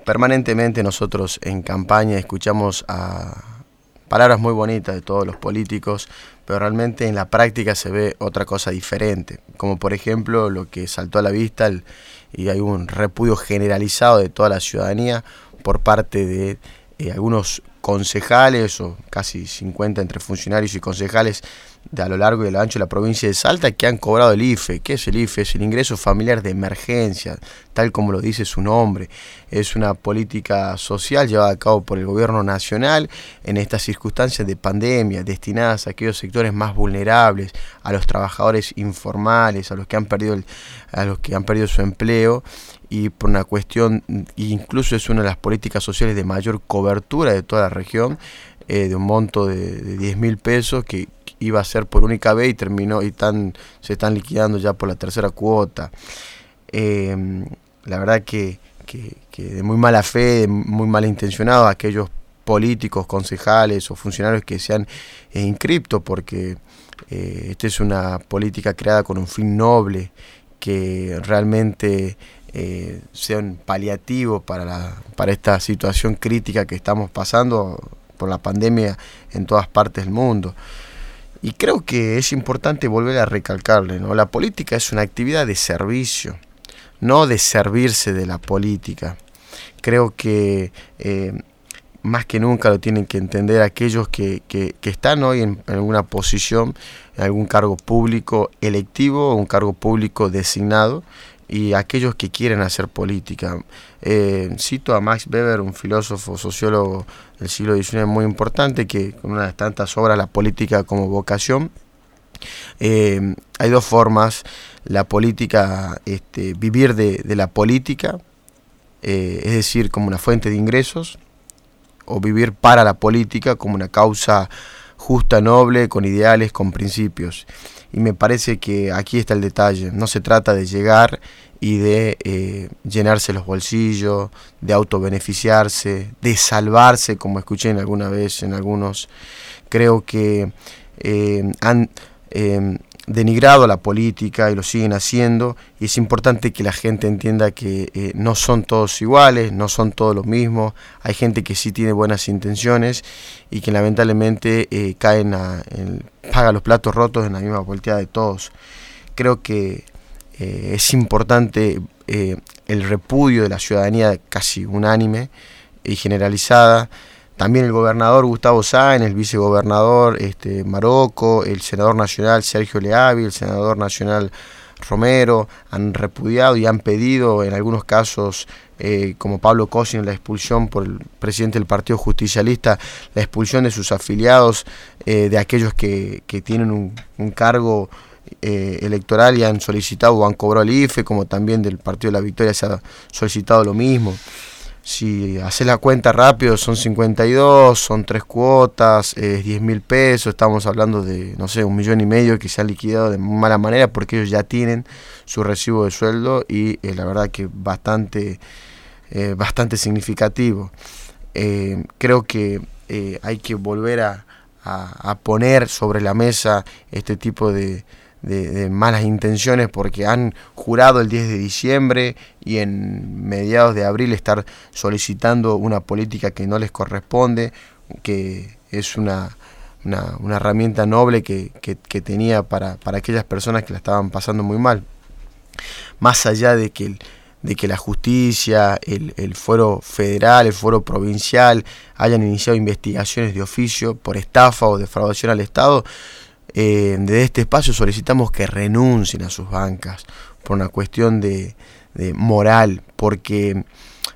Permanentemente nosotros en campaña escuchamos palabras muy bonitas de todos los políticos, pero realmente en la práctica se ve otra cosa diferente, como por ejemplo lo que saltó a la vista y hay un repudio generalizado de toda la ciudadanía por parte de algunos concejales, o casi 50 entre funcionarios y concejales a lo largo y a lo ancho de la provincia de Salta, que han cobrado el IFE. ¿Qué es el IFE? Es el ingreso familiar de emergencia, tal como lo dice su nombre. Es una política social llevada a cabo por el gobierno nacional en estas circunstancias de pandemia, destinadas a aquellos sectores más vulnerables, a los trabajadores informales, a los que han perdido su empleo, y por una cuestión, incluso es una de las políticas sociales de mayor cobertura de toda la región, de un monto de 10.000 pesos que iba a ser por única vez y terminó se están liquidando ya por la tercera cuota. La verdad que de muy mala fe, de muy malintencionados aquellos políticos, concejales o funcionarios que se han inscripto, porque esta es una política creada con un fin noble, que realmente sea un paliativo para esta situación crítica que estamos pasando por la pandemia en todas partes del mundo. Y creo que es importante volver a recalcarle, ¿no? La política es una actividad de servicio, no de servirse de la política. Creo que más que nunca lo tienen que entender aquellos que están hoy en alguna posición, en algún cargo público electivo o un cargo público designado, y aquellos que quieren hacer política. Cito a Max Weber, un filósofo, sociólogo del siglo XIX muy importante, que con una de tantas obras, La política como vocación. Hay dos formas: la política, vivir de la política, es decir, como una fuente de ingresos, o vivir para la política como una causa justa, noble, con ideales, con principios. Y me parece que aquí está el detalle. No se trata de llegar y de llenarse los bolsillos, de autobeneficiarse, de salvarse, como escuché alguna vez en algunos. Creo que han denigrado la política y lo siguen haciendo, y es importante que la gente entienda que no son todos iguales, no son todos los mismos. Hay gente que sí tiene buenas intenciones y que lamentablemente paga los platos rotos en la misma volteada de todos. Creo que es importante el repudio de la ciudadanía casi unánime y generalizada. También el gobernador Gustavo Sáenz, el vicegobernador Marocco, el senador nacional Sergio Leavi, el senador nacional Romero han repudiado y han pedido, en algunos casos, como Pablo Cossin, la expulsión por el presidente del Partido Justicialista, la expulsión de sus afiliados, de aquellos que tienen un cargo electoral y han solicitado o han cobrado el IFE, como también del Partido de la Victoria se ha solicitado lo mismo. Si haces la cuenta rápido, son 52, son 3 cuotas, 10.000 pesos, estamos hablando de, no sé, 1,5 millones que se han liquidado de mala manera, porque ellos ya tienen su recibo de sueldo, y la verdad que bastante significativo. Creo que hay que volver a poner sobre la mesa este tipo de malas intenciones, porque han jurado el 10 de diciembre y en mediados de abril estar solicitando una política que no les corresponde, que es una herramienta noble que tenía para aquellas personas que la estaban pasando muy mal. Más allá de que la justicia, el fuero federal, el fuero provincial hayan iniciado investigaciones de oficio por estafa o defraudación al Estado, desde este espacio solicitamos que renuncien a sus bancas por una cuestión de moral, porque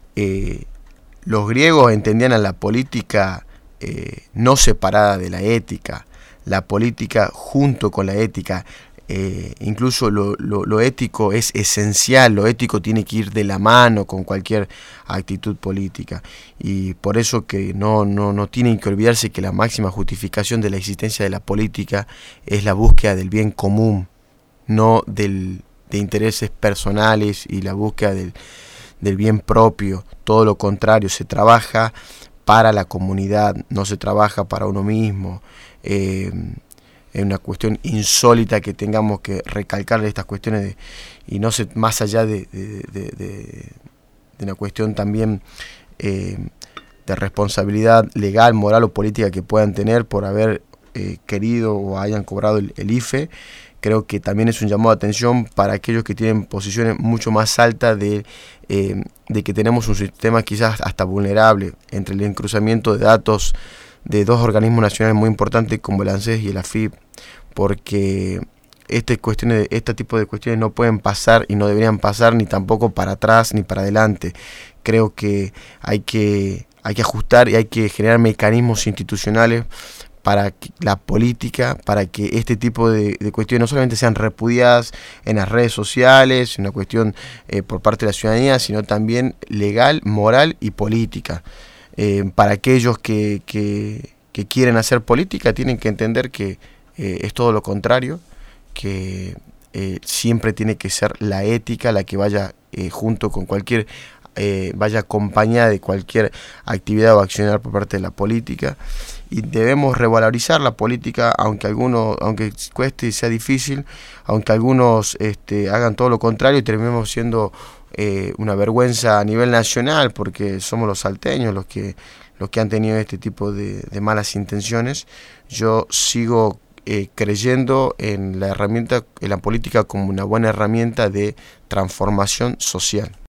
los griegos entendían a la política no separada de la ética, la política junto con la ética. Incluso lo ético es esencial, lo ético tiene que ir de la mano con cualquier actitud política, y por eso que no tienen que olvidarse que la máxima justificación de la existencia de la política es la búsqueda del bien común, no de intereses personales y la búsqueda del bien propio. Todo lo contrario, se trabaja para la comunidad, no se trabaja para uno mismo. Es una cuestión insólita que tengamos que recalcarle estas cuestiones y no sé, más allá de una cuestión también de responsabilidad legal, moral o política que puedan tener por haber querido o hayan cobrado el IFE. Creo que también es un llamado de atención para aquellos que tienen posiciones mucho más altas de que tenemos un sistema quizás hasta vulnerable entre el encruzamiento de datos de dos organismos nacionales muy importantes como el ANSES y el AFIP, porque este tipo de cuestiones no pueden pasar y no deberían pasar ni tampoco para atrás ni para adelante. Creo que hay que ajustar y hay que generar mecanismos institucionales para que la política, para que este tipo de cuestiones no solamente sean repudiadas en las redes sociales, una cuestión por parte de la ciudadanía, sino también legal, moral y política. Para aquellos que quieren hacer política tienen que entender que es todo lo contrario, que siempre tiene que ser la ética la que vaya junto con cualquier, vaya acompañada de cualquier actividad o accionar por parte de la política. Y debemos revalorizar la política, aunque cueste y sea difícil, aunque algunos hagan todo lo contrario y terminemos siendo una vergüenza a nivel nacional, porque somos los salteños los que han tenido este tipo de malas intenciones. Yo sigo creyendo en la política como una buena herramienta de transformación social.